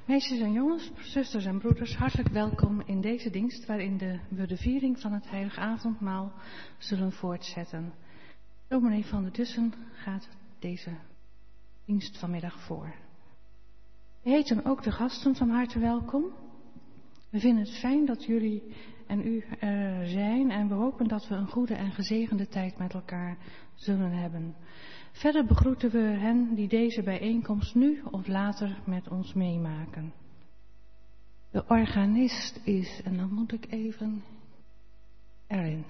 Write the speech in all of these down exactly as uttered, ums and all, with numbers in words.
Meisjes en jongens, zusters en broeders, hartelijk welkom in deze dienst waarin de, we de viering van het Heilige Avondmaal zullen voortzetten. Dominee van der Dussen gaat deze dienst vanmiddag voor. We heten ook de gasten van harte welkom. We vinden het fijn dat jullie en u er zijn en we hopen dat we een goede en gezegende tijd met elkaar zullen hebben. Verder begroeten we hen die deze bijeenkomst nu of later met ons meemaken. De organist is, en dan moet ik even erin.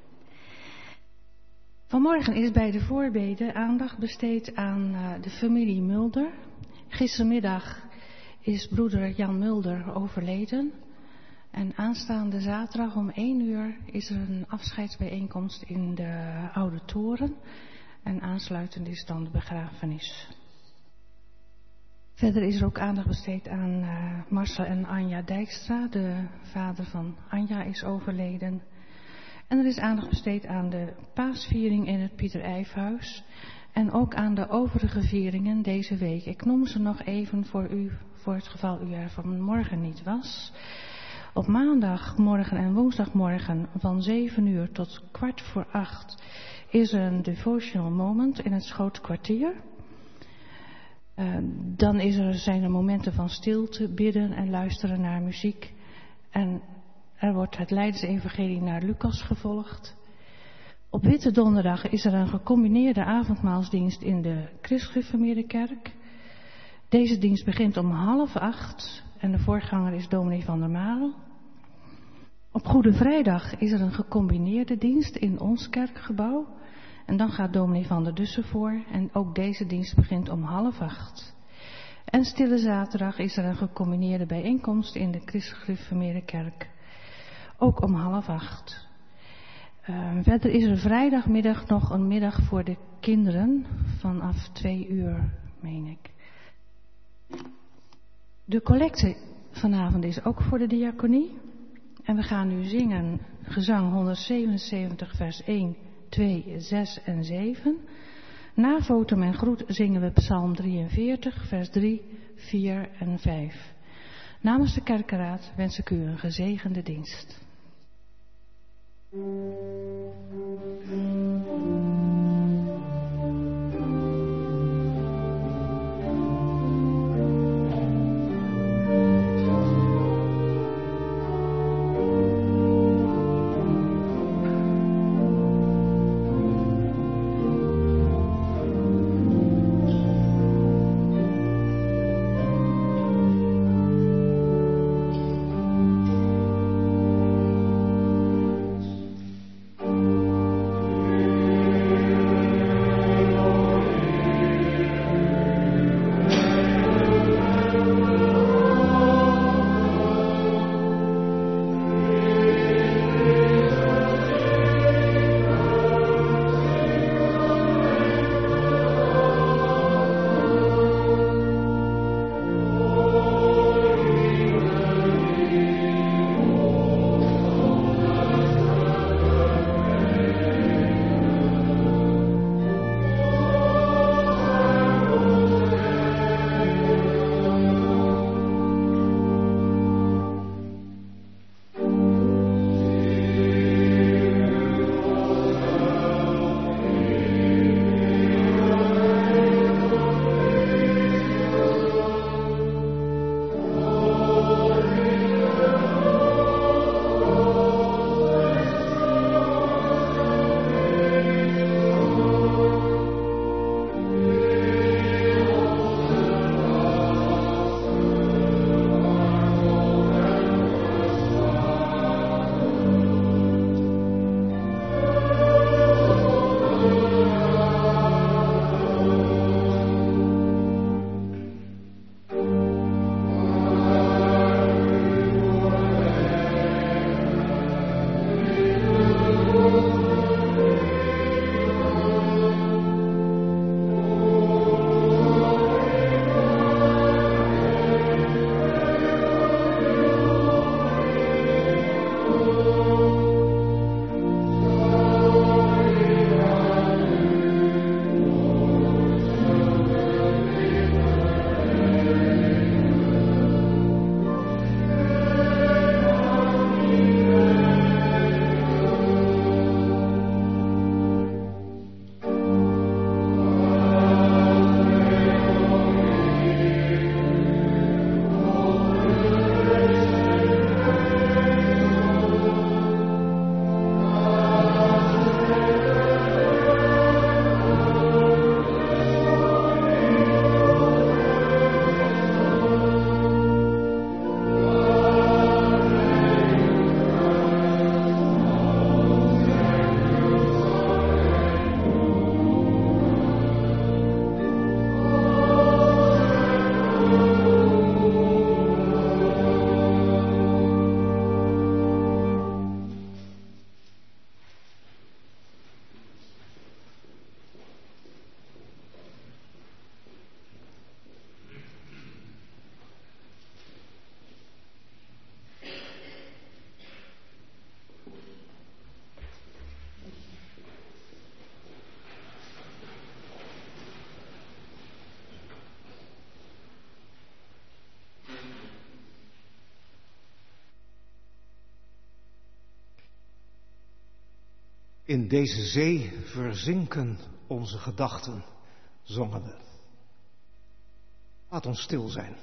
Vanmorgen is bij de voorbeden aandacht besteed aan uh, de familie Mulder. Gistermiddag is broeder Jan Mulder overleden. En aanstaande zaterdag om één uur is er een afscheidsbijeenkomst in de Oude Toren. En aansluitend is dan de begrafenis. Verder is er ook aandacht besteed aan uh, Marcel en Anja Dijkstra. De vader van Anja is overleden. En er is aandacht besteed aan de paasviering in het Pieter Eyfhuis. En ook aan de overige vieringen deze week. Ik noem ze nog even voor u, voor het geval u er vanmorgen niet was. Op maandagmorgen en woensdagmorgen van zeven uur tot kwart voor acht is er een devotional moment in het Schootkwartier. Uh, dan is er, zijn er momenten van stilte, bidden en luisteren naar muziek. En er wordt het Leidensevangelie naar Lucas gevolgd. Op Witte Donderdag is er een gecombineerde avondmaalsdienst in de Christgereformeerde Kerk. Deze dienst begint om half acht en de voorganger is dominee van der Marel. Op Goede Vrijdag is er een gecombineerde dienst in ons kerkgebouw. En dan gaat dominee van der Dussen voor en ook deze dienst begint om half acht. En Stille Zaterdag is er een gecombineerde bijeenkomst in de Christgereformeerde Kerk. Ook om half acht. Uh, verder is er vrijdagmiddag nog een middag voor de kinderen vanaf twee uur, meen ik. De collecte vanavond is ook voor de diaconie. En we gaan nu zingen gezang honderdzevenenzeventig vers één, twee, zes en zeven. Na votum en groet zingen we psalm drieënveertig vers drie, vier en vijf. Namens de kerkenraad wens ik u een gezegende dienst. In deze zee verzinken onze gedachten, zongen we. Laat ons stil zijn.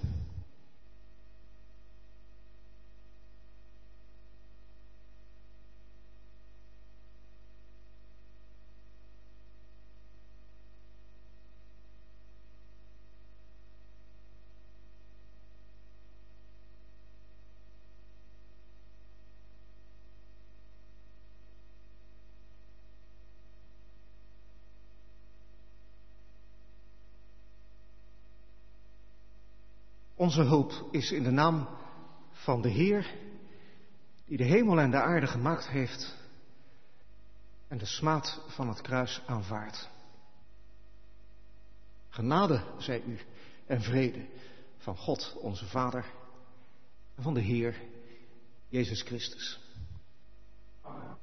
Onze hulp is in de naam van de Heer, die de hemel en de aarde gemaakt heeft en de smaad van het kruis aanvaardt. Genade zij u en vrede van God onze Vader en van de Heer Jezus Christus. Amen.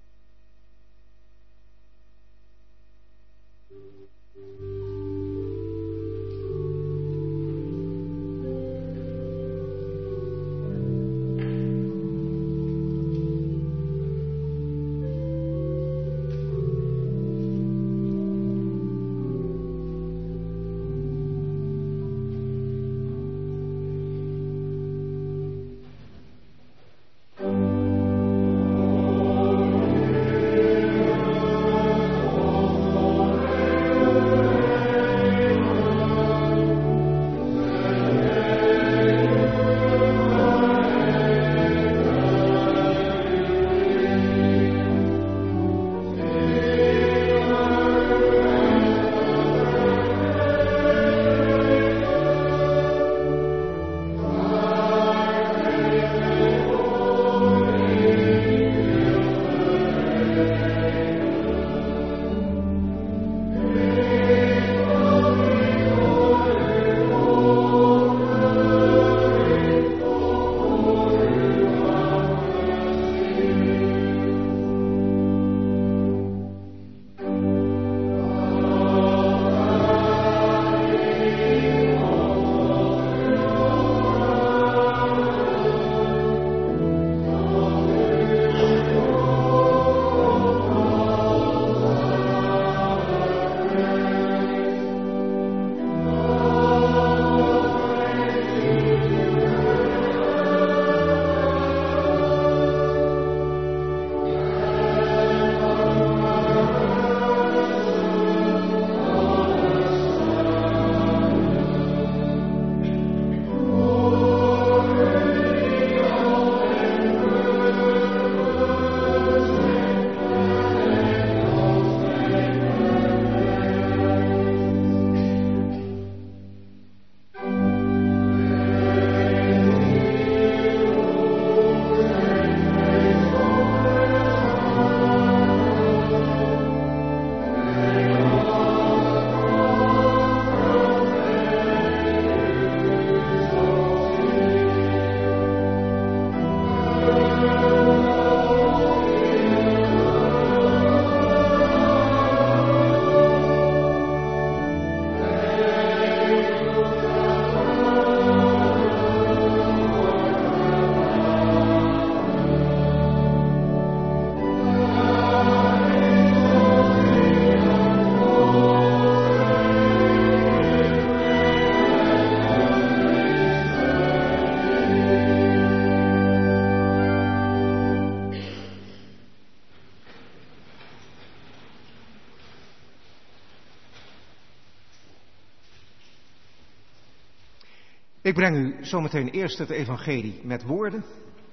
Ik breng u zometeen eerst het evangelie met woorden.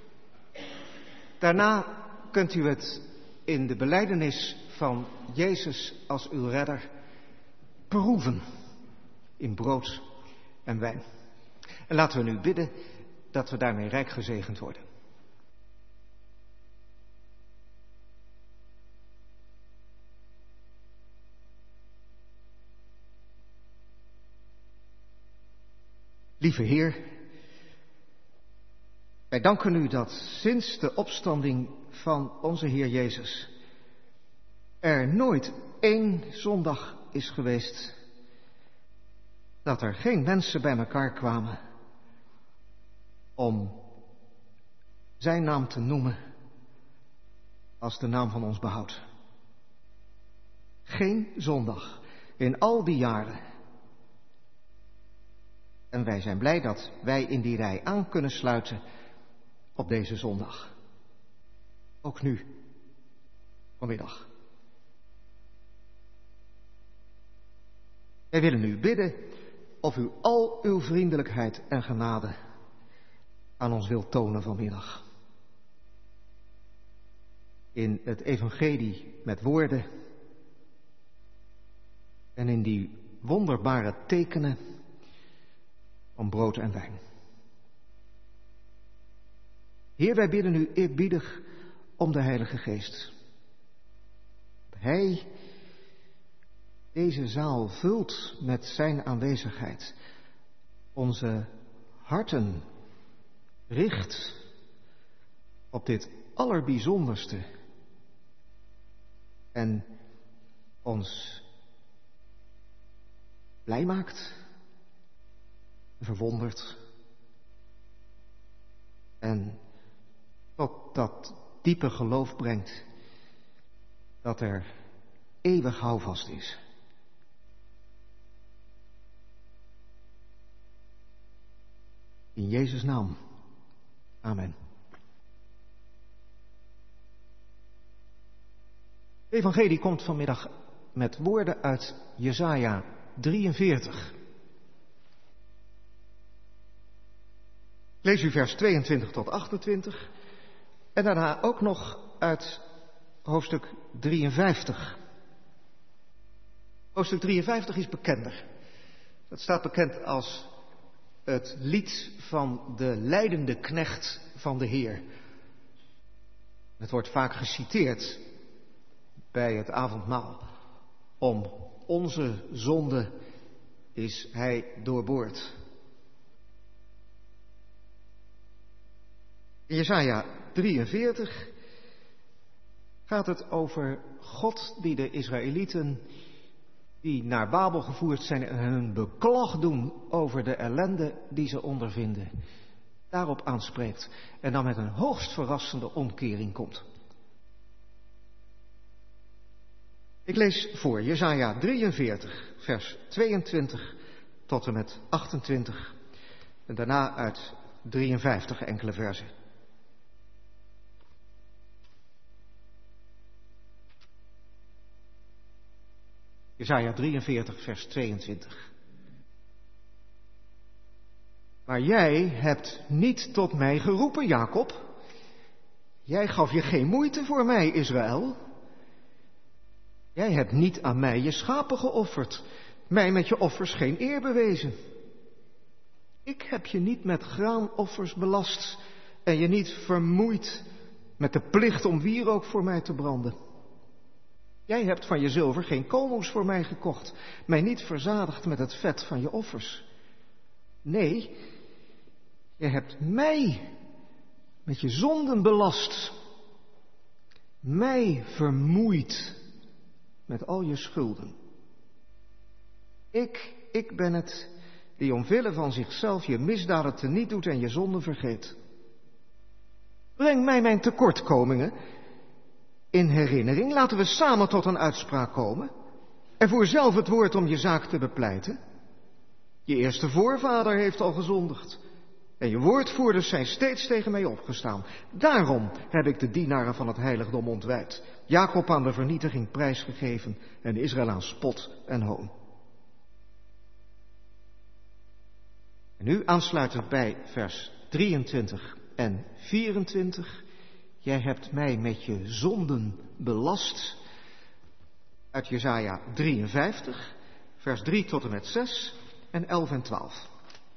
Daarna kunt u het in de belijdenis van Jezus als uw redder proeven in brood en wijn. En laten we nu bidden dat we daarmee rijk gezegend worden. Lieve Heer, wij danken u dat sinds de opstanding van onze Heer Jezus er nooit één zondag is geweest dat er geen mensen bij elkaar kwamen om zijn naam te noemen als de naam van ons behoud. Geen zondag in al die jaren. En wij zijn blij dat wij in die rij aan kunnen sluiten op deze zondag. Ook nu, vanmiddag. Wij willen u bidden of u al uw vriendelijkheid en genade aan ons wilt tonen vanmiddag. In het evangelie met woorden en in die wonderbare tekenen van brood en wijn. Heer, wij bidden u eerbiedig om de Heilige Geest. Hij deze zaal vult met zijn aanwezigheid, onze harten richt op dit allerbijzonderste en ons blij maakt, verwondert en tot dat diepe geloof brengt dat er eeuwig houvast is. In Jezus' naam. Amen. Het evangelie komt vanmiddag met woorden uit Jesaja drieënveertig. Lees u vers tweeëntwintig tot achtentwintig en daarna ook nog uit hoofdstuk drieënvijftig. Hoofdstuk drieënvijftig is bekender. Dat staat bekend als het lied van de lijdende knecht van de Heer. Het wordt vaak geciteerd bij het avondmaal. Om onze zonde is hij doorboord. In Jesaja drieënveertig gaat het over God die de Israëlieten die naar Babel gevoerd zijn en hun beklag doen over de ellende die ze ondervinden, daarop aanspreekt en dan met een hoogst verrassende omkering komt. Ik lees voor Jesaja drieënveertig, vers tweeëntwintig tot en met achtentwintig en daarna uit drieënvijftig enkele verzen. Jesaja drieënveertig, vers tweeëntwintig. Maar jij hebt niet tot mij geroepen, Jacob. Jij gaf je geen moeite voor mij, Israël. Jij hebt niet aan mij je schapen geofferd, mij met je offers geen eer bewezen. Ik heb je niet met graanoffers belast en je niet vermoeid met de plicht om wierook voor mij te branden. Jij hebt van je zilver geen koolmoes voor mij gekocht, mij niet verzadigd met het vet van je offers. Nee, je hebt mij met je zonden belast, mij vermoeid met al je schulden. Ik, ik ben het die omwille van zichzelf je misdaden teniet doet en je zonden vergeet. Breng mij mijn tekortkomingen in herinnering, laten we samen tot een uitspraak komen en voer zelf het woord om je zaak te bepleiten. Je eerste voorvader heeft al gezondigd en je woordvoerders zijn steeds tegen mij opgestaan. Daarom heb ik de dienaren van het heiligdom ontwijd, Jacob aan de vernietiging prijsgegeven en Israël aan spot en hoon. En nu aansluitend bij vers drieëntwintig en vierentwintig. Jij hebt mij met je zonden belast. Uit Jesaja drieënvijftig, vers drie tot en met zes en elf en twaalf.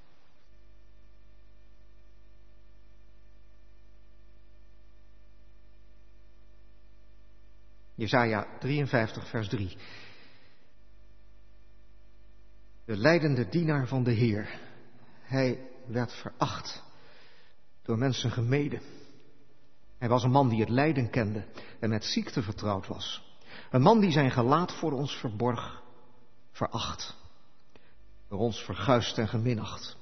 Jesaja drieënvijftig, vers drie. De lijdende dienaar van de Heer. Hij werd veracht, door mensen gemeden. Hij was een man die het lijden kende en met ziekte vertrouwd was. Een man die zijn gelaat voor ons verborg, veracht, door ons verguisd en geminacht.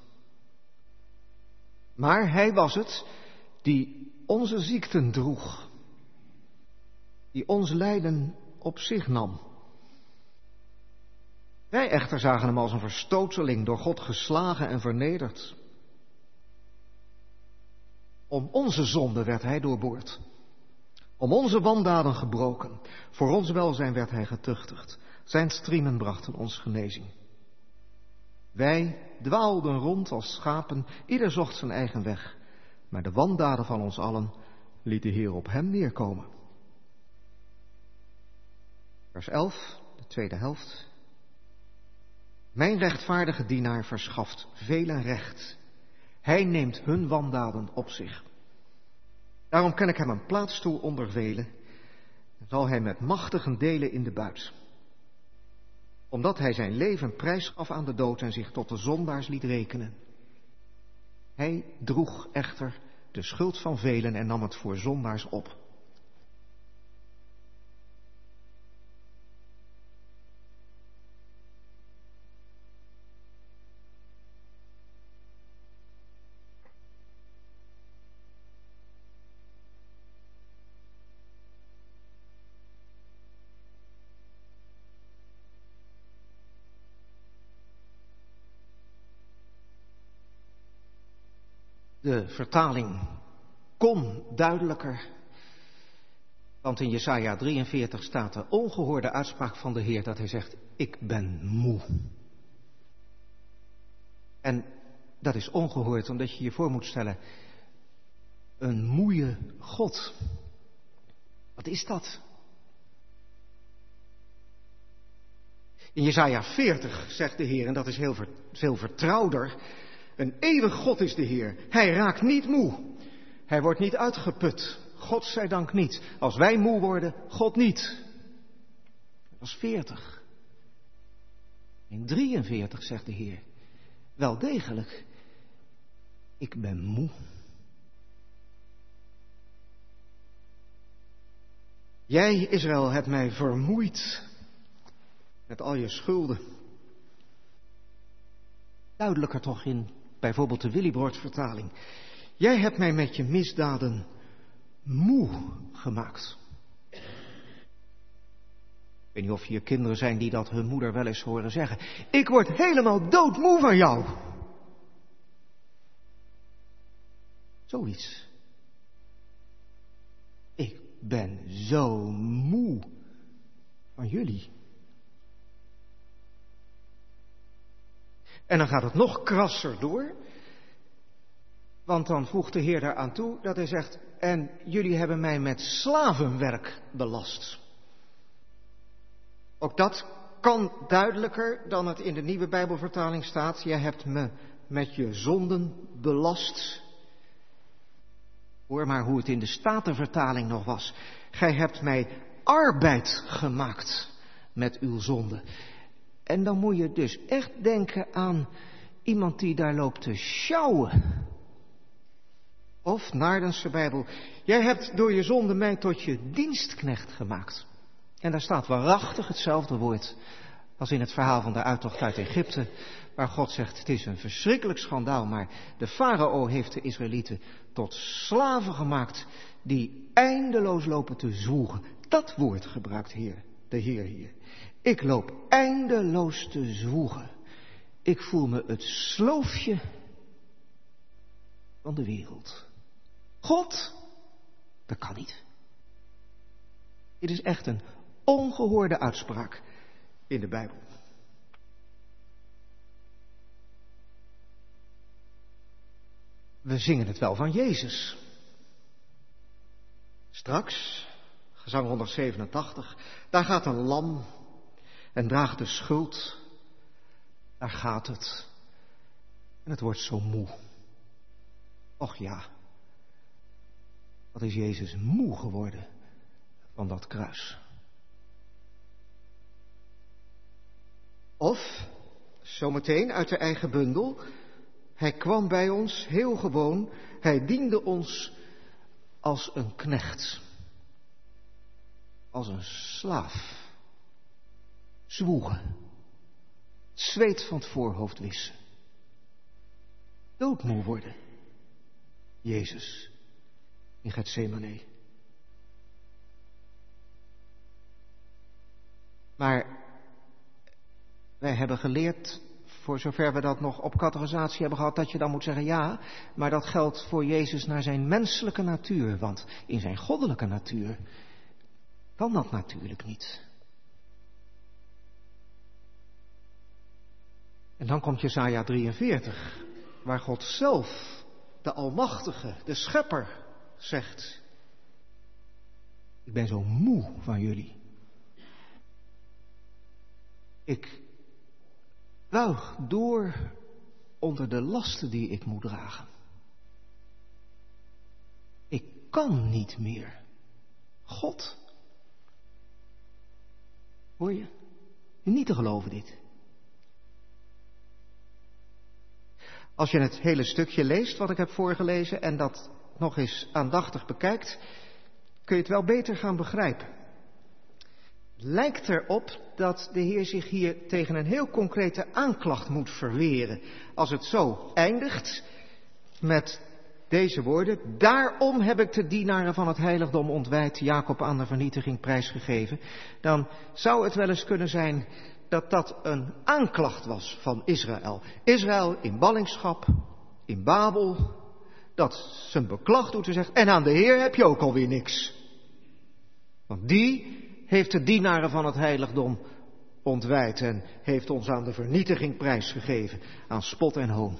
Maar hij was het die onze ziekten droeg, die ons lijden op zich nam. Wij echter zagen hem als een verstoteling, door God geslagen en vernederd. Om onze zonde werd hij doorboord. Om onze wandaden gebroken. Voor ons welzijn werd hij getuchtigd. Zijn striemen brachten ons genezing. Wij dwaalden rond als schapen, ieder zocht zijn eigen weg. Maar de wandaden van ons allen liet de Heer op hem neerkomen. Vers elf, de tweede helft. Mijn rechtvaardige dienaar verschaft velen recht. Hij neemt hun wandaden op zich. Daarom ken ik hem een plaats toe onder velen. En zal hij met machtigen delen in de buit. Omdat hij zijn leven prijs gaf aan de dood en zich tot de zondaars liet rekenen. Hij droeg echter de schuld van velen en nam het voor zondaars op. De vertaling kon duidelijker, want in Jesaja drieënveertig staat de ongehoorde uitspraak van de Heer dat hij zegt, ik ben moe. En dat is ongehoord omdat je je voor moet stellen, een moeie God. Wat is dat? In Jesaja veertig zegt de Heer, en dat is heel ver, veel vertrouwder, een eeuwig God is de Heer. Hij raakt niet moe. Hij wordt niet uitgeput. God zij dank niet. Als wij moe worden, God niet. Dat was veertig. In drieënveertig zegt de Heer, wel degelijk, ik ben moe. Jij, Israël, hebt mij vermoeid met al je schulden. Duidelijker toch in bijvoorbeeld de Willibrord-vertaling. Jij hebt mij met je misdaden moe gemaakt. Ik weet niet of je kinderen zijn die dat hun moeder wel eens horen zeggen. Ik word helemaal doodmoe van jou. Zoiets. Ik ben zo moe van jullie. En dan gaat het nog krasser door. Want dan voegt de Heer daaraan toe dat hij zegt, en jullie hebben mij met slavenwerk belast. Ook dat kan duidelijker dan het in de nieuwe Bijbelvertaling staat. Jij hebt me met je zonden belast. Hoor maar hoe het in de Statenvertaling nog was. Gij hebt mij arbeid gemaakt met uw zonde. En dan moet je dus echt denken aan iemand die daar loopt te sjouwen. Of, Naardense Bijbel, jij hebt door je zonde mij tot je dienstknecht gemaakt. En daar staat waarachtig hetzelfde woord als in het verhaal van de uittocht uit Egypte, waar God zegt, het is een verschrikkelijk schandaal, maar de farao heeft de Israëlieten tot slaven gemaakt die eindeloos lopen te zwoegen. Dat woord gebruikt Heer, de Heer hier. Ik loop eindeloos te zwoegen. Ik voel me het sloofje van de wereld. God, dat kan niet. Dit is echt een ongehoorde uitspraak in de Bijbel. We zingen het wel van Jezus. Straks, gezang honderdzevenentachtig, daar gaat een lam en draagt de schuld. Daar gaat het. En het wordt zo moe. Och ja, wat is Jezus moe geworden van dat kruis. Of, zometeen uit de eigen bundel, hij kwam bij ons heel gewoon, hij diende ons als een knecht, als een slaaf, zwoegen, zweet van het voorhoofd wissen, doodmoe worden, Jezus in Getsemane. Maar Wij hebben geleerd, voor zover we dat nog op categorisatie hebben gehad, dat je dan moet zeggen ja, maar dat geldt voor Jezus naar zijn menselijke natuur, want in zijn goddelijke natuur kan dat natuurlijk niet. En dan komt Jesaja drieënveertig, waar God zelf, de Almachtige, de Schepper, zegt: ik ben zo moe van jullie. Ik buig door onder de lasten die ik moet dragen. Ik kan niet meer. God. Hoor je? Niet te geloven dit. Als je het hele stukje leest wat ik heb voorgelezen en dat nog eens aandachtig bekijkt, kun je het wel beter gaan begrijpen. Lijkt erop dat de Heer zich hier tegen een heel concrete aanklacht moet verweren. Als het zo eindigt met deze woorden: daarom heb ik de dienaren van het heiligdom ontwijd, Jacob aan de vernietiging prijsgegeven. Dan zou het wel eens kunnen zijn dat dat een aanklacht was van Israël. Israël in ballingschap, in Babel, dat zijn beklag doet en zegt: en aan de Heer heb je ook alweer niks. Want die heeft de dienaren van het heiligdom ontwijd en heeft ons aan de vernietiging prijsgegeven, aan spot en hoon.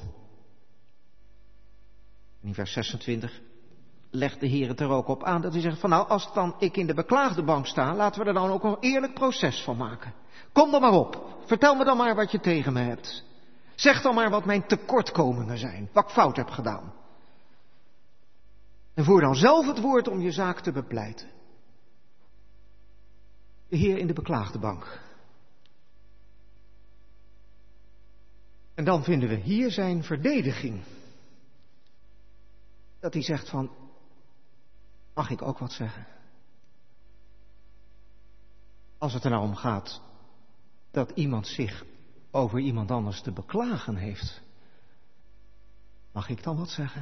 In vers zesentwintig legt de Heer het er ook op aan dat hij zegt van nou, als dan ik in de beklaagde bank sta, laten we er dan ook een eerlijk proces van maken. Kom dan maar op, vertel me dan maar wat je tegen me hebt. Zeg dan maar wat mijn tekortkomingen zijn, wat ik fout heb gedaan. En voer dan zelf het woord om je zaak te bepleiten. De Heer in de beklaagde bank. En dan vinden we hier zijn verdediging. Dat hij zegt van, mag ik ook wat zeggen? Als het er nou om gaat dat iemand zich over iemand anders te beklagen heeft, mag ik dan wat zeggen?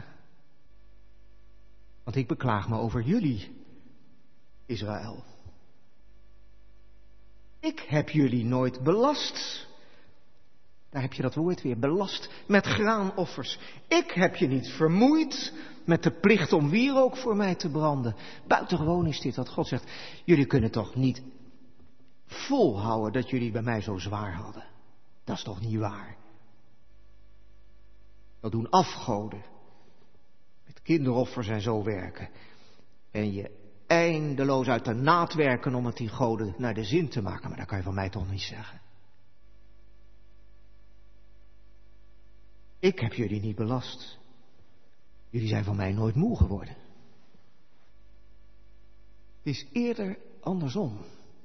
Want ik beklaag me over jullie, Israël. Ik heb jullie nooit belast. Daar heb je dat woord weer, belast met graanoffers. Ik heb je niet vermoeid met de plicht om wierook voor mij te branden. Buitengewoon is dit wat God zegt. Jullie kunnen toch niet volhouden dat jullie bij mij zo zwaar hadden. Dat is toch niet waar? Dat doen afgoden. Met kinderoffers en zo werken. En je eindeloos uit de naad werken om het die goden naar de zin te maken. Maar dat kan je van mij toch niet zeggen. Ik heb jullie niet belast. Jullie zijn van mij nooit moe geworden. Het is eerder andersom.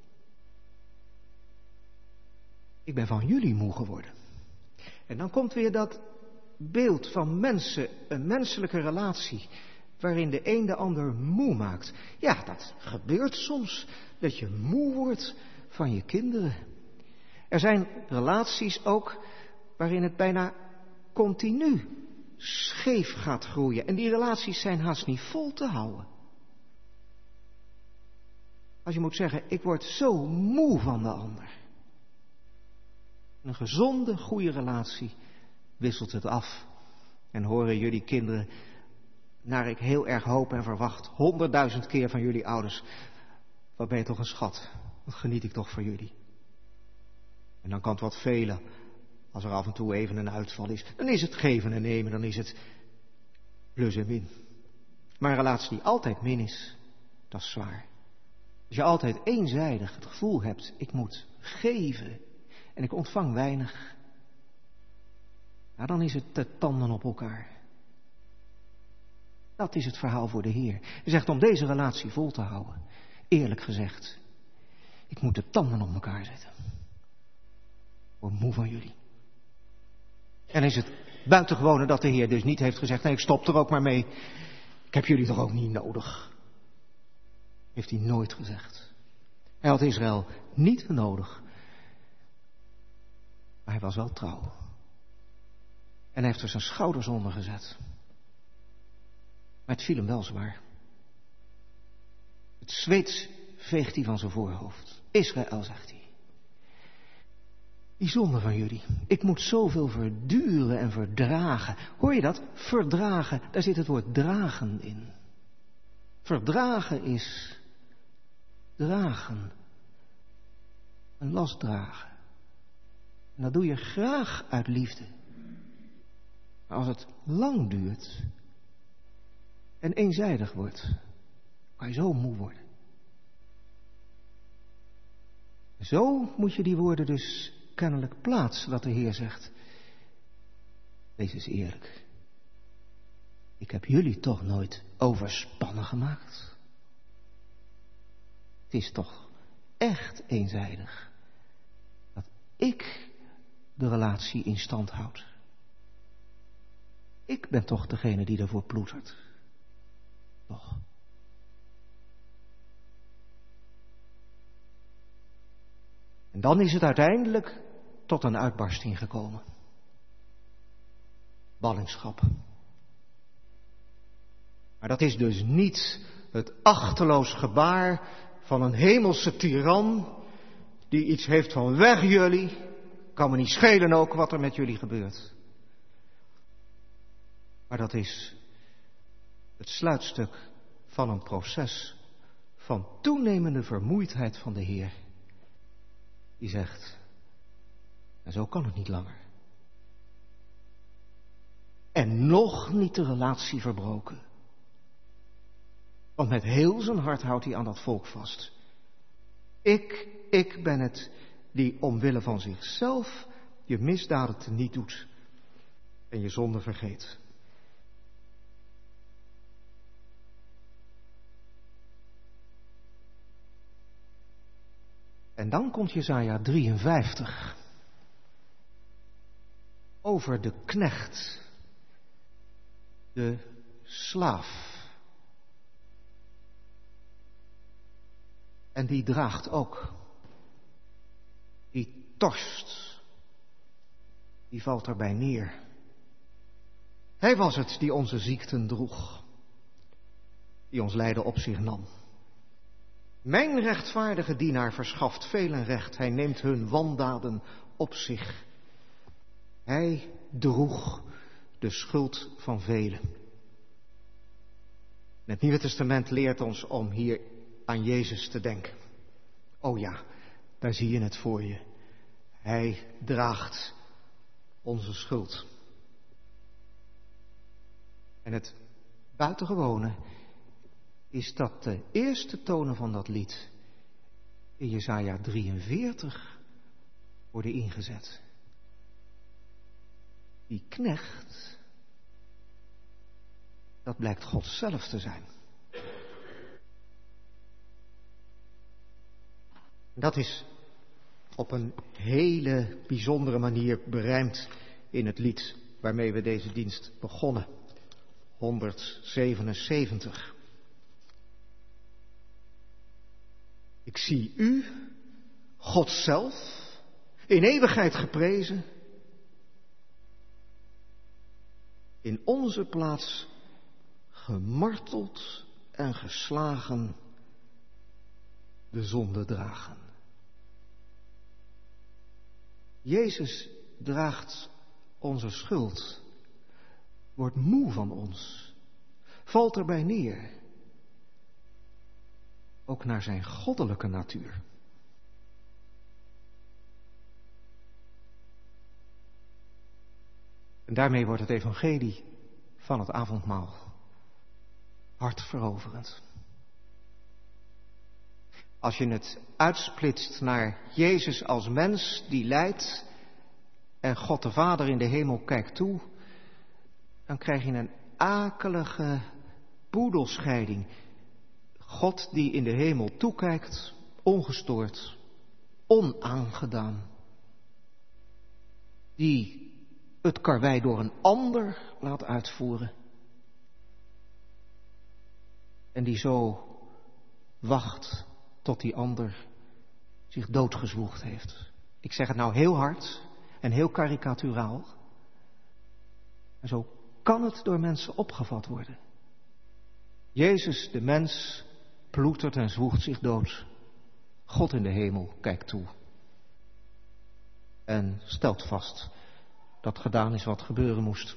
Ik ben van jullie moe geworden. En dan komt weer dat beeld van mensen, een menselijke relatie, waarin de een de ander moe maakt. Ja, dat gebeurt soms, dat je moe wordt van je kinderen. Er zijn relaties ook waarin het bijna continu scheef gaat groeien. En die relaties zijn haast niet vol te houden. Als je moet zeggen, ik word zo moe van de ander. Een gezonde, goede relatie wisselt het af. En horen jullie kinderen, naar ik heel erg hoop en verwacht, honderdduizend keer van jullie ouders: wat ben je toch een schat, wat geniet ik toch van jullie. En dan kan het wat velen, als er af en toe even een uitval is. Dan is het geven en nemen, dan is het plus en min. Maar een relatie die altijd min is, dat is zwaar. Als je altijd eenzijdig het gevoel hebt, ik moet geven en ik ontvang weinig, nou, dan is het de tanden op elkaar. Dat is het verhaal voor de Heer. Hij zegt om deze relatie vol te houden, eerlijk gezegd, ik moet de tanden op elkaar zetten. Ik word moe van jullie. En is het buitengewone dat de Heer dus niet heeft gezegd, nee, ik stop er ook maar mee. Ik heb jullie toch ook niet nodig. Heeft hij nooit gezegd. Hij had Israël niet nodig. Maar hij was wel trouw. En hij heeft er zijn schouders onder gezet. Maar het viel hem wel zwaar. Het zweet veegt hij van zijn voorhoofd. Israël, zegt hij. Die zonde van jullie. Ik moet zoveel verduren en verdragen. Hoor je dat? Verdragen, daar zit het woord dragen in. Verdragen is dragen. Een last dragen. En dat doe je graag uit liefde. Maar als het lang duurt en eenzijdig wordt, kan je zo moe worden. Zo moet je die woorden dus kennelijk plaatsen, dat de Heer zegt. Wees eens eerlijk. Ik heb jullie toch nooit overspannen gemaakt. Het is toch echt eenzijdig dat ik de relatie in stand houd. Ik ben toch degene die ervoor ploetert. Toch? En dan is het uiteindelijk tot een uitbarsting gekomen. Ballingschap. Maar dat is dus niet het achteloos gebaar van een hemelse tiran die iets heeft van weg jullie. Kan me niet schelen ook wat er met jullie gebeurt. Maar dat is het sluitstuk van een proces van toenemende vermoeidheid van de Heer. Die zegt, en zo kan het niet langer. En nog niet de relatie verbroken. Want met heel zijn hart houdt hij aan dat volk vast. Ik, ik ben het die omwille van zichzelf je misdaden teniet doet en je zonde vergeet. En dan komt Jesaja drieënvijftig. Over de knecht. De slaaf. En die draagt ook. Die torst. Die valt erbij neer. Hij was het die onze ziekten droeg. Die ons lijden op zich nam. Mijn rechtvaardige dienaar verschaft velen recht. Hij neemt hun wandaden op zich. Hij droeg de schuld van velen. Het Nieuwe Testament leert ons om hier aan Jezus te denken. Oh ja, daar zie je het voor je. Hij draagt onze schuld. En het buitengewone is dat de eerste tonen van dat lied in Jesaja drieënveertig worden ingezet. Die knecht, dat blijkt God zelf te zijn. Dat is op een hele bijzondere manier berijmd in het lied waarmee we deze dienst begonnen. honderdzevenenzeventig. Ik zie u, God zelf, in eeuwigheid geprezen, in onze plaats gemarteld en geslagen de zonde dragen. Jezus draagt onze schuld, wordt moe van ons, valt erbij neer, ook naar zijn goddelijke natuur. En daarmee wordt het evangelie van het avondmaal hartveroverend. Als je het uitsplitst naar Jezus als mens die lijdt en God de Vader in de hemel kijkt toe, dan krijg je een akelige poedelscheiding. God die in de hemel toekijkt, ongestoord, onaangedaan. Die het karwei door een ander laat uitvoeren. En die zo wacht tot die ander zich doodgezwoegd heeft. Ik zeg het nou heel hard en heel karikaturaal. En zo kan het door mensen opgevat worden. Jezus, de mens, ploetert en zwoegt zich dood. God in de hemel kijkt toe. en stelt vast dat gedaan is wat gebeuren moest.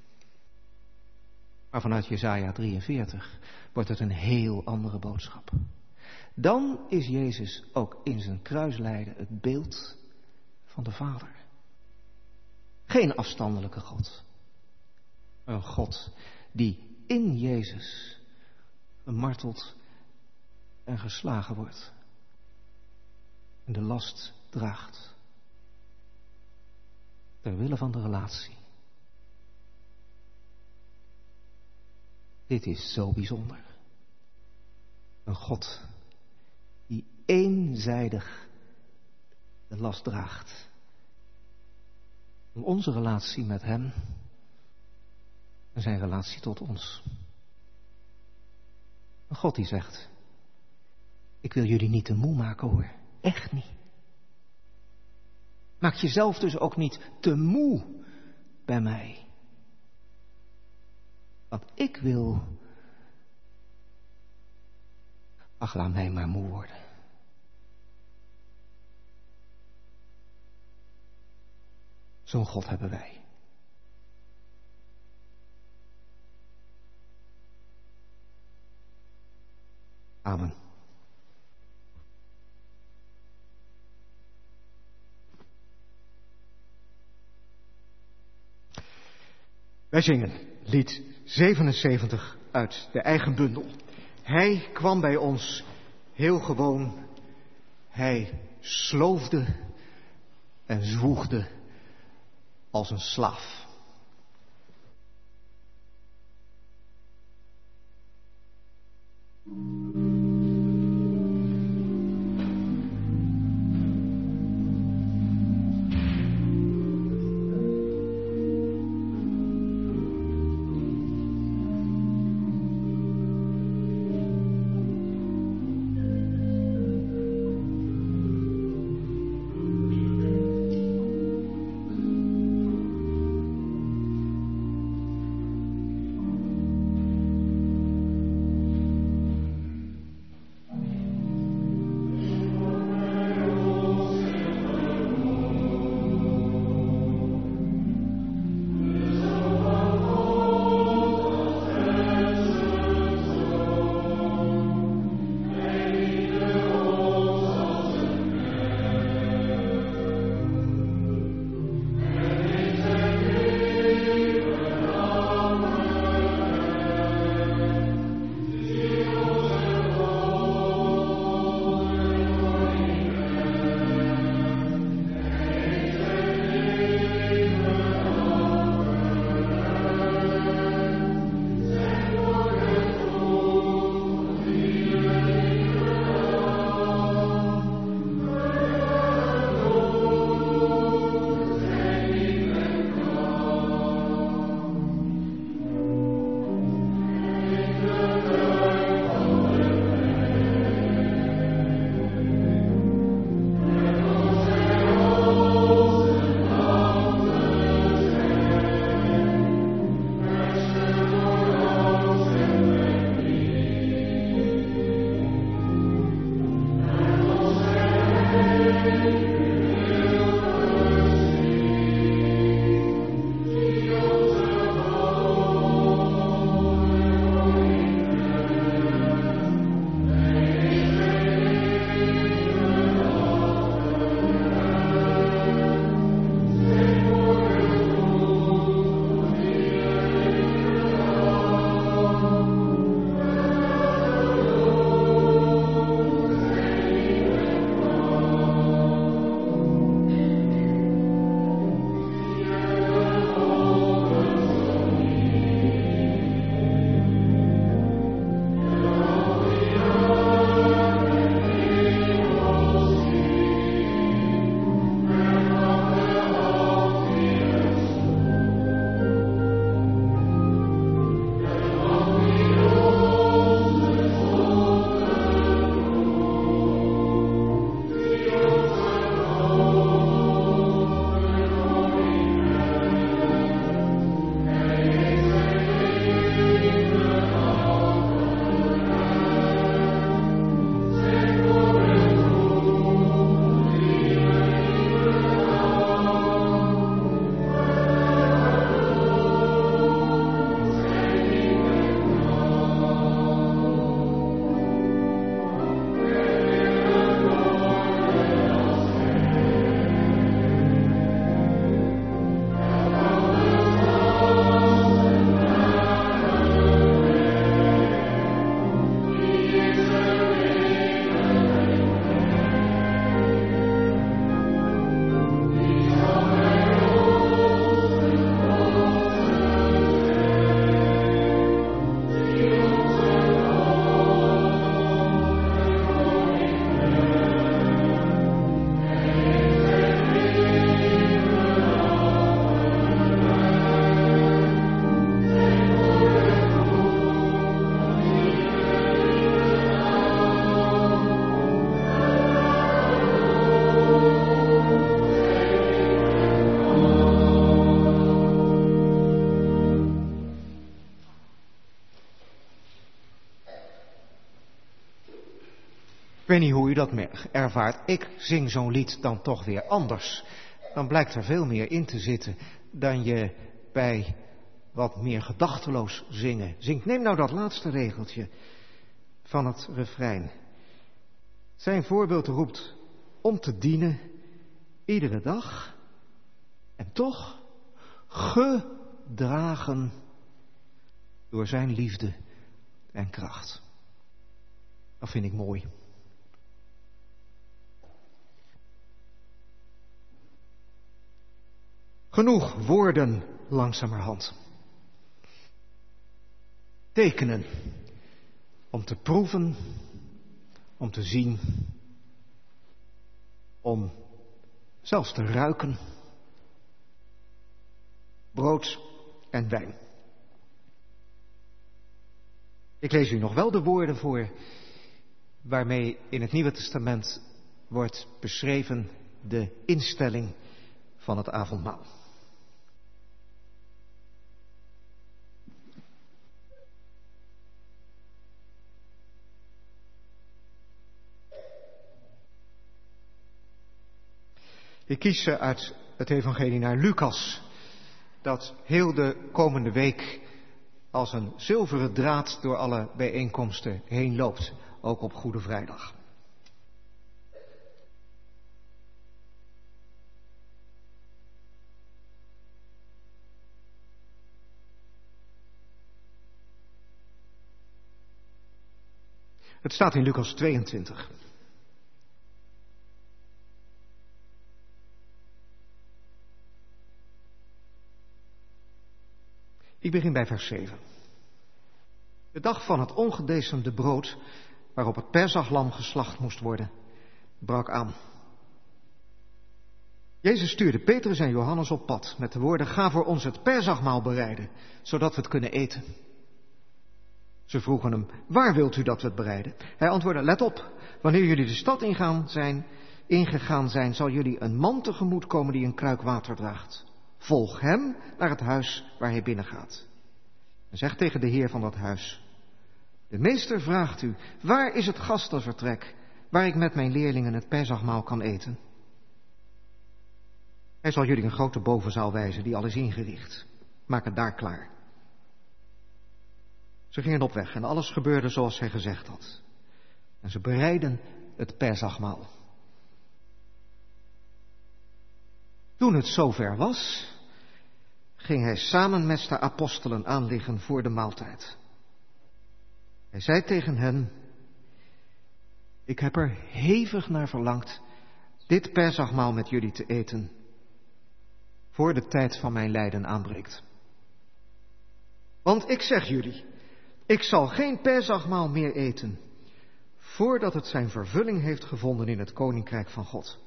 Maar vanuit Jesaja drieënveertig wordt het een heel andere boodschap. Dan is Jezus ook in zijn kruislijden het beeld van de Vader. Geen afstandelijke God. Een God die in Jezus gemarteld en geslagen wordt. En de last draagt. Ter wille van de relatie. Dit is zo bijzonder. Een God die eenzijdig de last draagt. Om onze relatie met hem en zijn relatie tot ons. Een God die zegt, ik wil jullie niet te moe maken hoor, echt niet. Maak jezelf dus ook niet te moe bij mij. Want ik wil, ach laat mij maar moe worden. Zo'n God hebben wij. Amen. Wij zingen lied zevenenzeventig uit de eigen bundel. Hij kwam bij ons heel gewoon. Hij sloofde en zwoegde als een slaaf. Ik weet niet hoe u dat ervaart. Ik zing zo'n lied dan toch weer anders. Dan blijkt er veel meer in te zitten dan je bij wat meer gedachteloos zingen zingt. Neem nou dat laatste regeltje van het refrein. Zijn voorbeeld roept om te dienen iedere dag en toch gedragen door zijn liefde en kracht. Dat vind ik mooi. Genoeg woorden langzamerhand. Tekenen. Om te proeven. Om te zien. Om zelfs te ruiken. Brood en wijn. Ik lees u nog wel de woorden voor waarmee in het Nieuwe Testament wordt beschreven de instelling van het avondmaal. Ik kies ze uit het evangelie naar Lucas, dat heel de komende week als een zilveren draad door alle bijeenkomsten heen loopt, ook op Goede Vrijdag. Het staat in Lucas tweeëntwintig. Ik begin bij vers zeven. De dag van het ongedecemde brood, waarop het Pesachlam geslacht moest worden, brak aan. Jezus stuurde Petrus en Johannes op pad met de woorden: ga voor ons het Pesachmaal bereiden, zodat we het kunnen eten. Ze vroegen hem: waar wilt u dat we het bereiden? Hij antwoordde: let op, wanneer jullie de stad ingaan zijn, ingegaan zijn, zal jullie een man tegemoet komen die een kruik water draagt. Volg hem naar het huis waar hij binnengaat. En zeg tegen de heer van dat huis: de meester vraagt u, waar is het gastenvertrek waar ik met mijn leerlingen het Pesachmaal kan eten? Hij zal jullie een grote bovenzaal wijzen die al is ingericht. Maak het daar klaar. Ze gingen op weg en alles gebeurde zoals hij gezegd had. En ze bereidden het Pesachmaal. Toen het zover was, ging hij samen met de apostelen aanliggen voor de maaltijd. Hij zei tegen hen: ik heb er hevig naar verlangd dit Pesachmaal met jullie te eten, voor de tijd van mijn lijden aanbreekt. Want ik zeg jullie, ik zal geen Pesachmaal meer eten, voordat het zijn vervulling heeft gevonden in het Koninkrijk van God.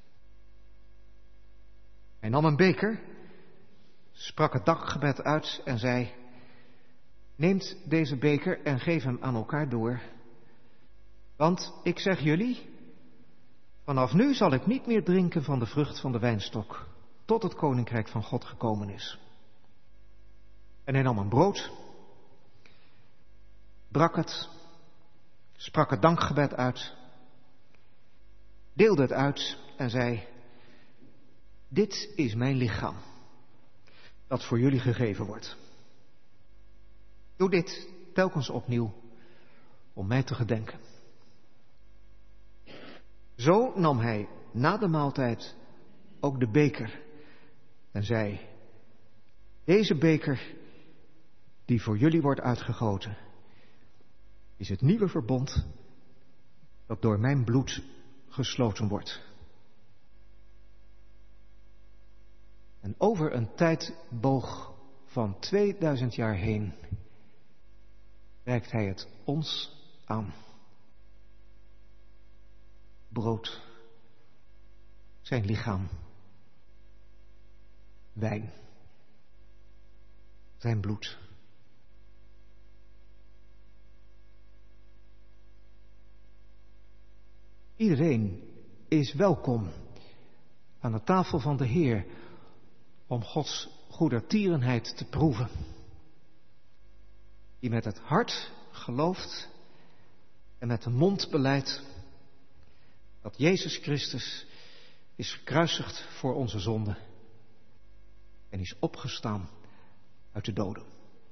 Hij nam een beker, sprak het dankgebed uit en zei: neemt deze beker en geef hem aan elkaar door. Want ik zeg jullie, vanaf nu zal ik niet meer drinken van de vrucht van de wijnstok, tot het Koninkrijk van God gekomen is. En hij nam een brood, brak het, sprak het dankgebed uit, deelde het uit en zei: dit is mijn lichaam, dat voor jullie gegeven wordt. Doe dit telkens opnieuw om mij te gedenken. Zo nam hij na de maaltijd ook de beker en zei: deze beker die voor jullie wordt uitgegoten, is het nieuwe verbond dat door mijn bloed gesloten wordt. En over een tijdboog van tweeduizend jaar heen reikt hij het ons aan. Brood, zijn lichaam, wijn, zijn bloed. Iedereen is welkom aan de tafel van de Heer om Gods goedertierenheid te proeven. Die met het hart gelooft en met de mond belijdt: dat Jezus Christus is gekruisigd voor onze zonden en is opgestaan uit de doden.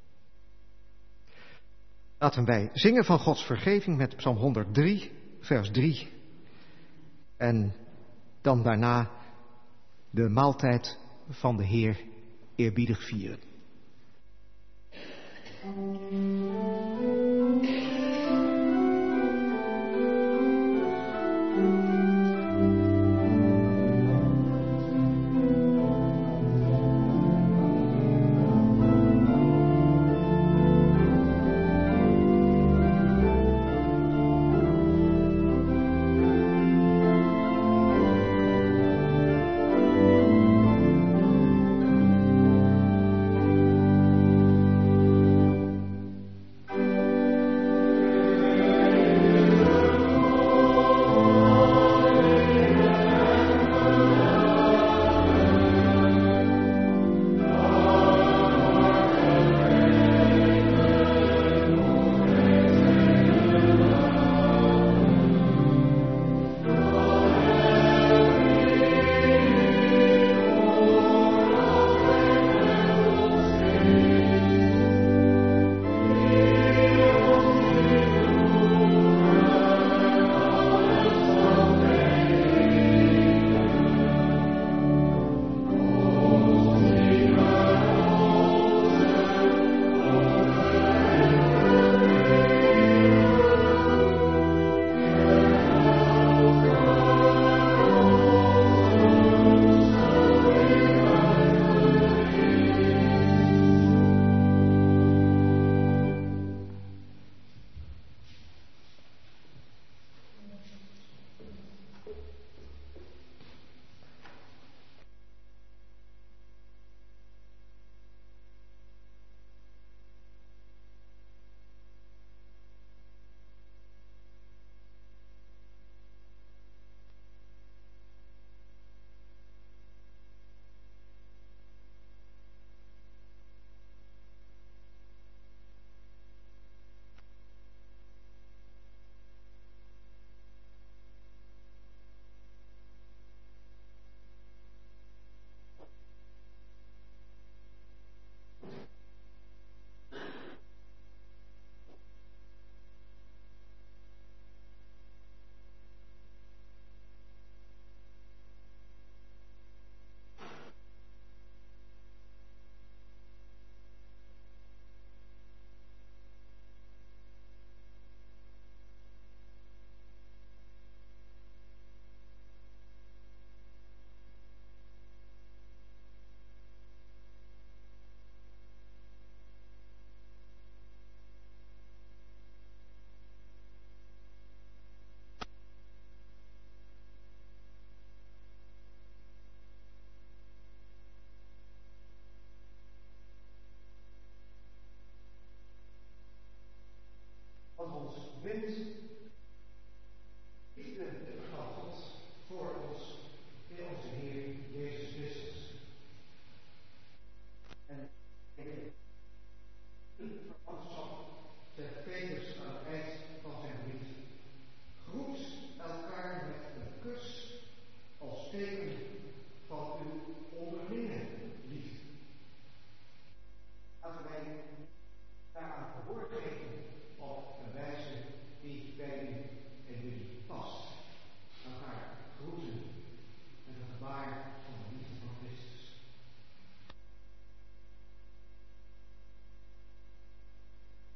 Laten wij zingen van Gods vergeving met Psalm honderddrie, vers drie. En dan daarna de maaltijd van de Heer eerbiedig vieren. Wat ons wint, liefde van God voor ons in onze Heer Jezus Christus. En verantwoordschap zegt Petrus aan het eind van zijn brief. Groet elkaar met een kus als teken van uw onderlinge liefde. Laten wij daaraan gehoor geven op een wijze die bij u en jullie past. Elkaar groeten met een gebaar van de liefde van Christus.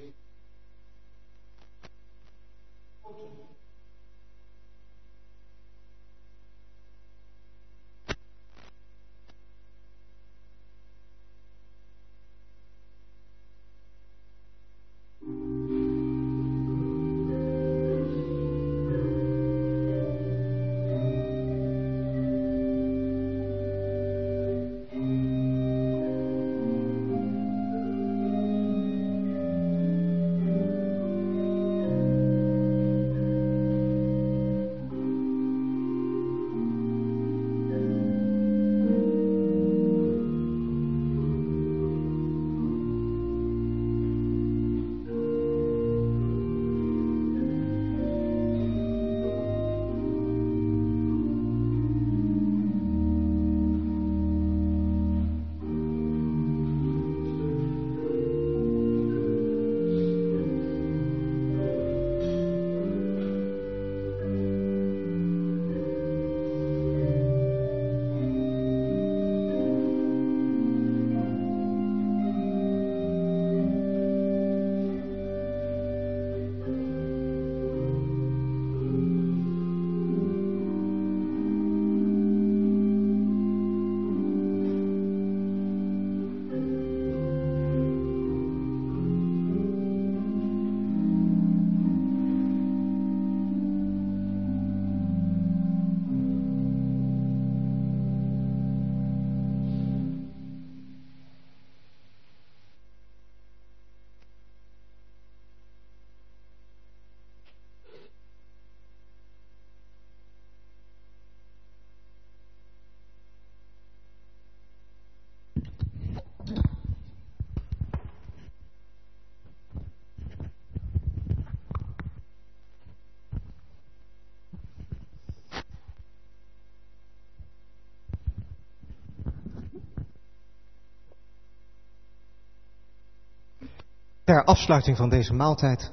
Ter afsluiting van deze maaltijd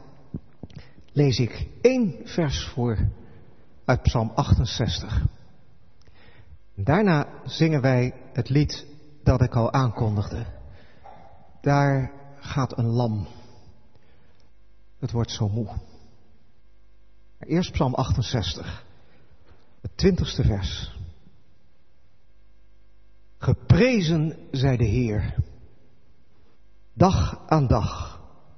lees ik één vers voor uit Psalm achtenzestig. Daarna zingen wij het lied dat ik al aankondigde. Daar gaat een lam. Het wordt zo moe. Maar eerst Psalm achtenzestig, het twintigste vers. Geprezen zij de Heer, dag aan dag.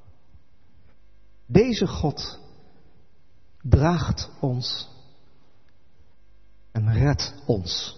Deze God draagt ons en redt ons.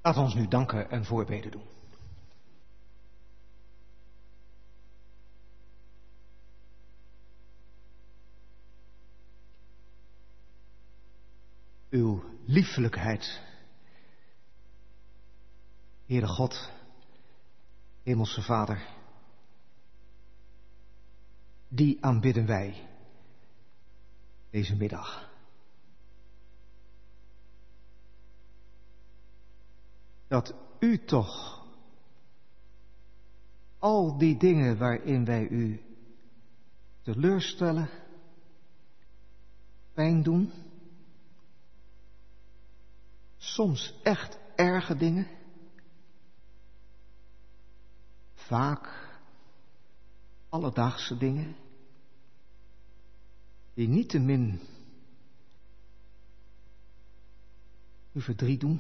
Laat ons nu danken en voorbeden doen. Uw liefelijkheid, Heere God, Hemelse Vader, die aanbidden wij deze middag. Dat u toch al die dingen waarin wij u teleurstellen, pijn doen, soms echt erge dingen, vaak alledaagse dingen, die niettemin u verdriet doen,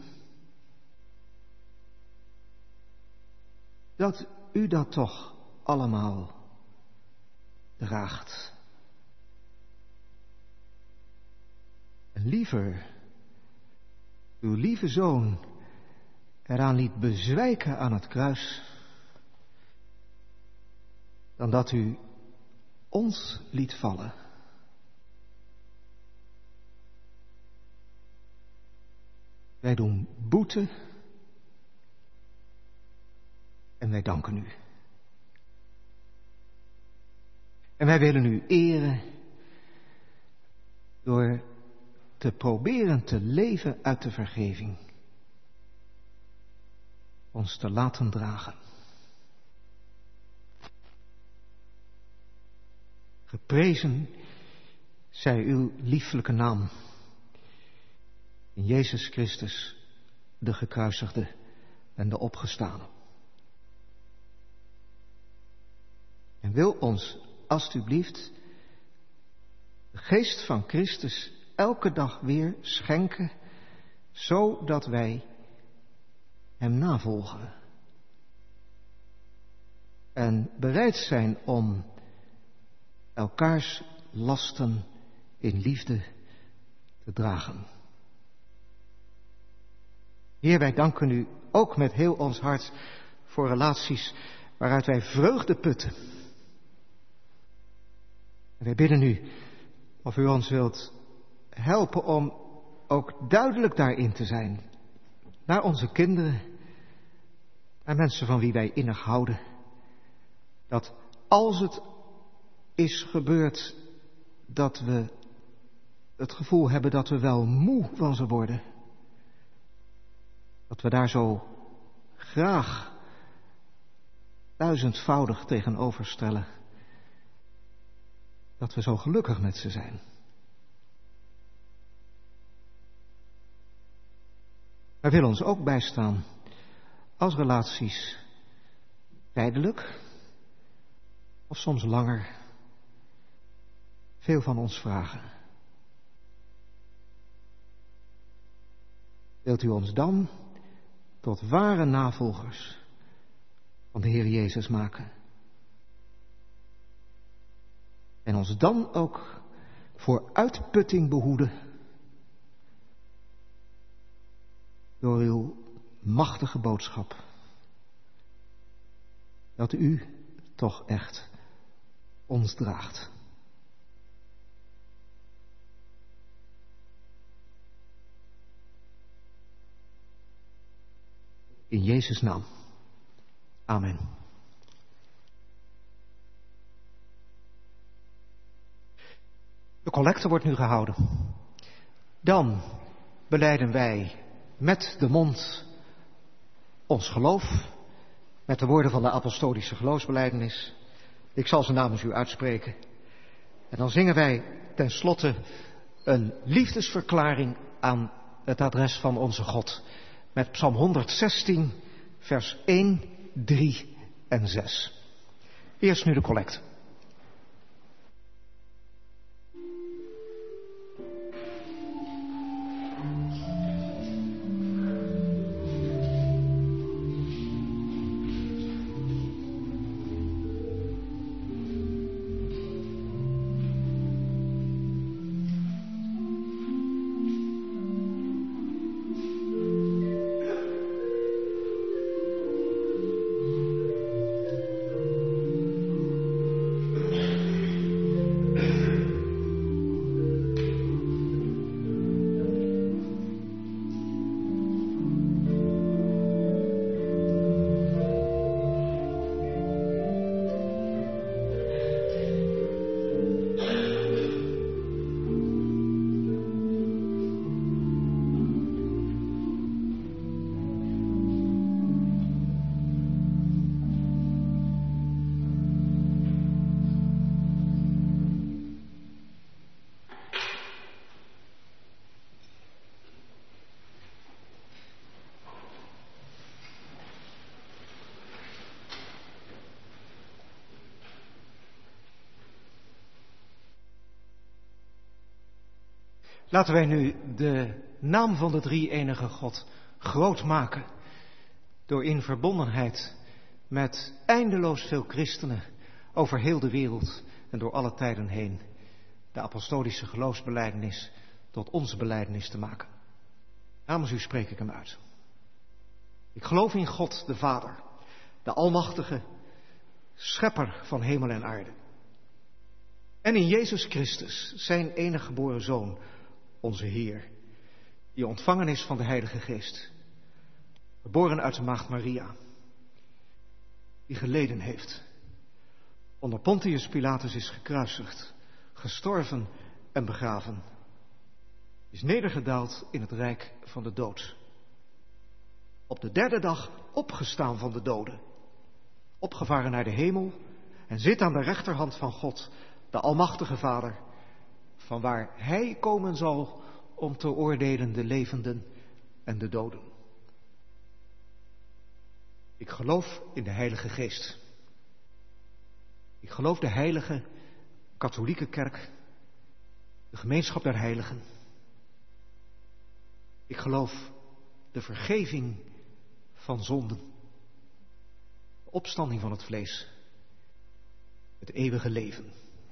dat u dat toch allemaal draagt. En liever uw lieve zoon eraan liet bezwijken aan het kruis, dan dat u ons liet vallen. Wij doen boete en wij danken u. En wij willen u eren door te proberen te leven uit de vergeving. Ons te laten dragen. Geprezen zij uw lieflijke naam. In Jezus Christus, de gekruisigde en de opgestane. En wil ons, alstublieft, de geest van Christus elke dag weer schenken, zodat wij hem navolgen. En bereid zijn om elkaars lasten in liefde te dragen. Heer, wij danken u ook met heel ons hart voor relaties waaruit wij vreugde putten. En wij bidden u of u ons wilt helpen om ook duidelijk daarin te zijn. Naar onze kinderen, naar mensen van wie wij innig houden. Dat als het is gebeurd dat we het gevoel hebben dat we wel moe van ze worden. Dat we daar zo graag duizendvoudig tegenover stellen. Dat we zo gelukkig met ze zijn. Wij willen ons ook bijstaan als relaties tijdelijk of soms langer veel van ons vragen. Wilt u ons dan tot ware navolgers van de Heer Jezus maken? En ons dan ook voor uitputting behoeden door uw machtige boodschap. Dat u toch echt ons draagt. In Jezus' naam. Amen. De collecte wordt nu gehouden. Dan belijden wij met de mond ons geloof, met de woorden van de apostolische geloofsbelijdenis. Ik zal ze namens u uitspreken. En dan zingen wij tenslotte een liefdesverklaring aan het adres van onze God. Met Psalm honderdzestien, vers één, drie en zes. Eerst nu de collecte. Laten wij nu de naam van de drie-enige God groot maken door in verbondenheid met eindeloos veel christenen over heel de wereld en door alle tijden heen de apostolische geloofsbelijdenis tot onze belijdenis te maken. Namens u spreek ik hem uit. Ik geloof in God de Vader, de Almachtige, Schepper van hemel en aarde. En in Jezus Christus, zijn enige geboren Zoon, onze Heer, die ontvangen is van de Heilige Geest, geboren uit de maagd Maria, die geleden heeft, onder Pontius Pilatus is gekruisigd, gestorven en begraven, is nedergedaald in het rijk van de dood. Op de derde dag opgestaan van de doden, opgevaren naar de hemel en zit aan de rechterhand van God, de Almachtige Vader, vanwaar Hij komen zal om te oordelen de levenden en de doden. Ik geloof in de Heilige Geest. Ik geloof de heilige katholieke kerk, de gemeenschap der heiligen. Ik geloof de vergeving van zonden, de opstanding van het vlees, het eeuwige leven.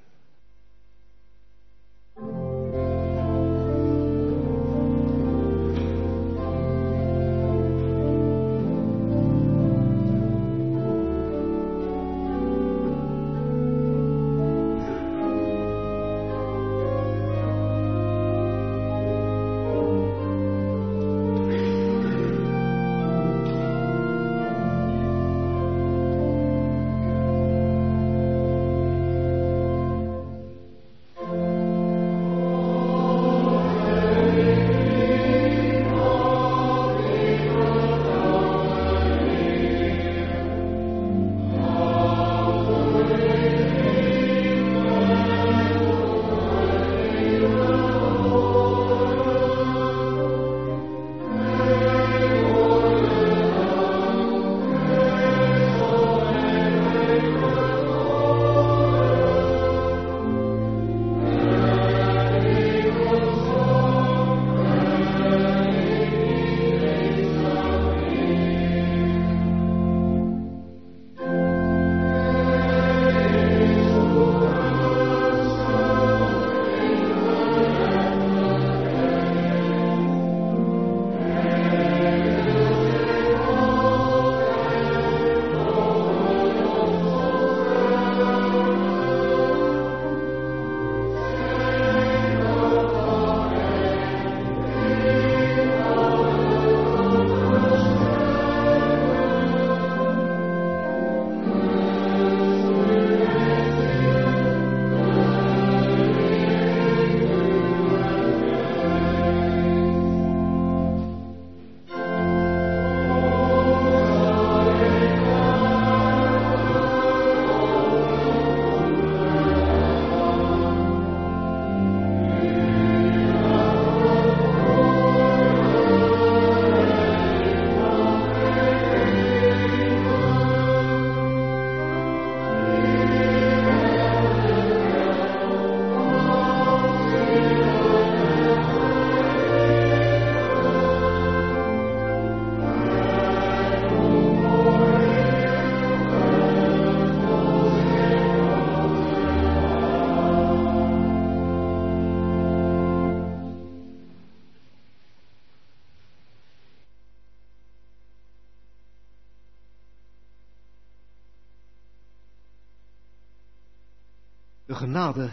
De genade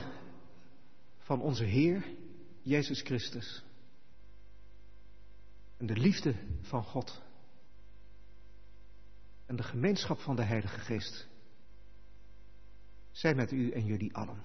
van onze Heer, Jezus Christus, en de liefde van God en de gemeenschap van de Heilige Geest zij met u en jullie allen.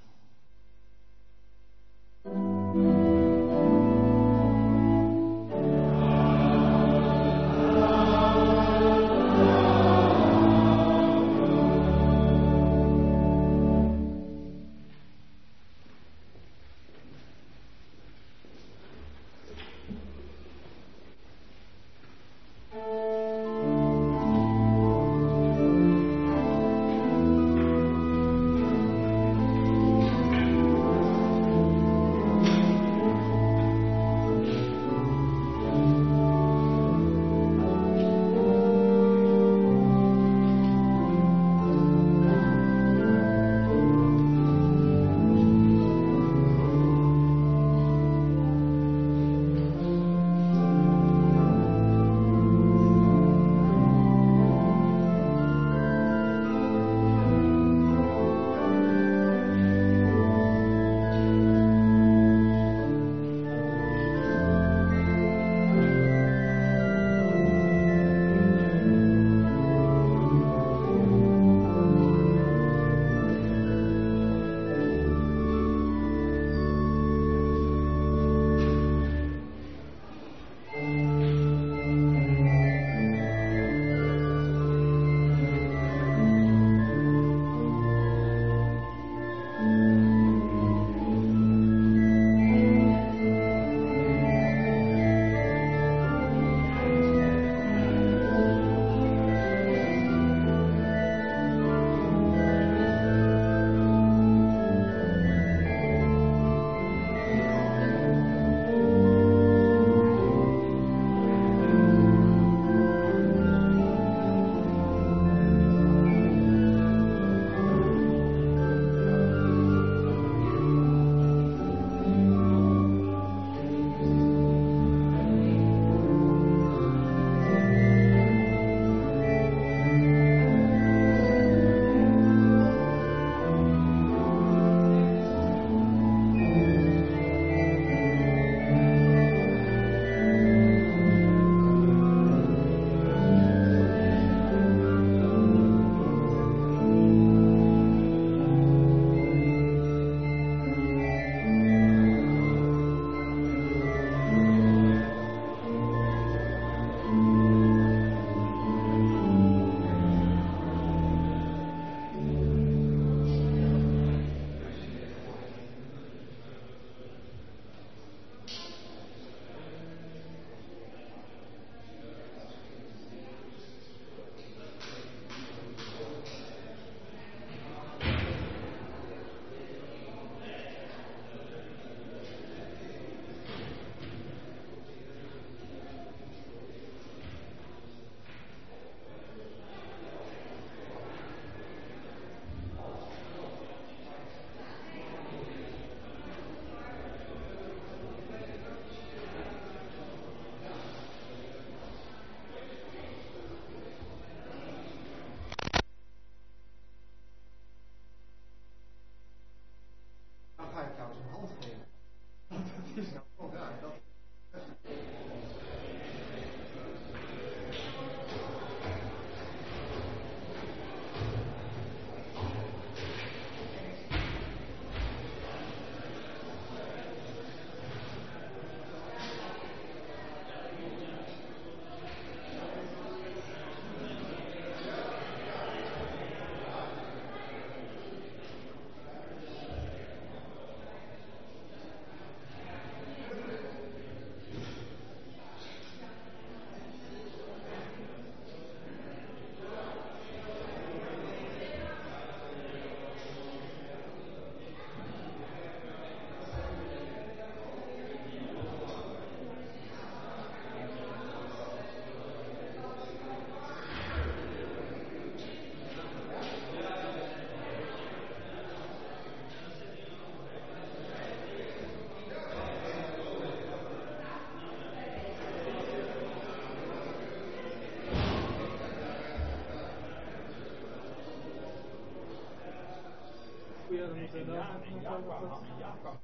Ja, dan moeten we dan nog wat.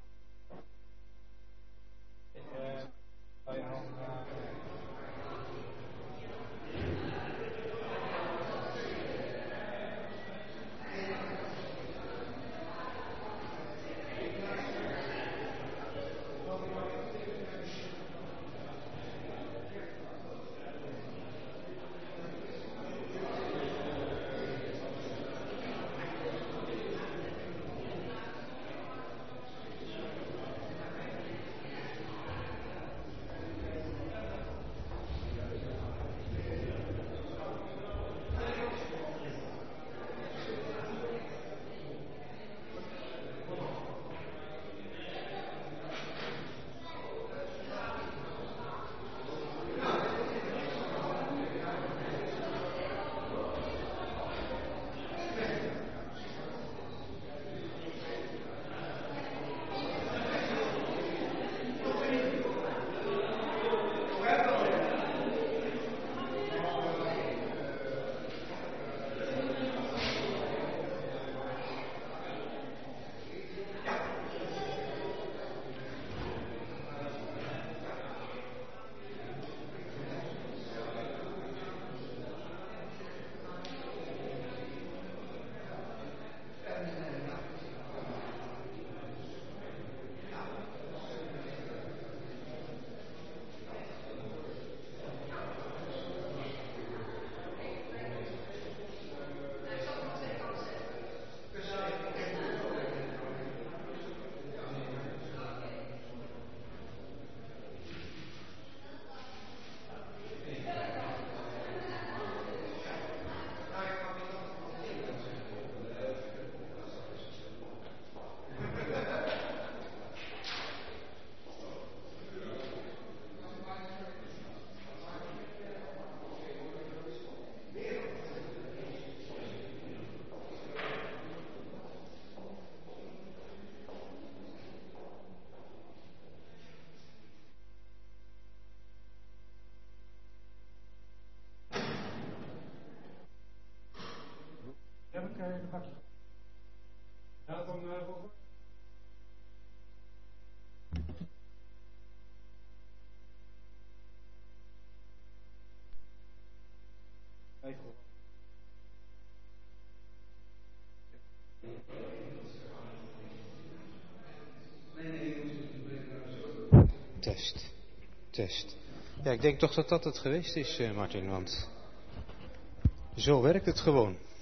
Heb ik een bakje? Ja, dat komt uh, voor. Even. Test. Test. Ja, ik denk toch dat dat het geweest is, uh, Martin, want zo werkt het gewoon.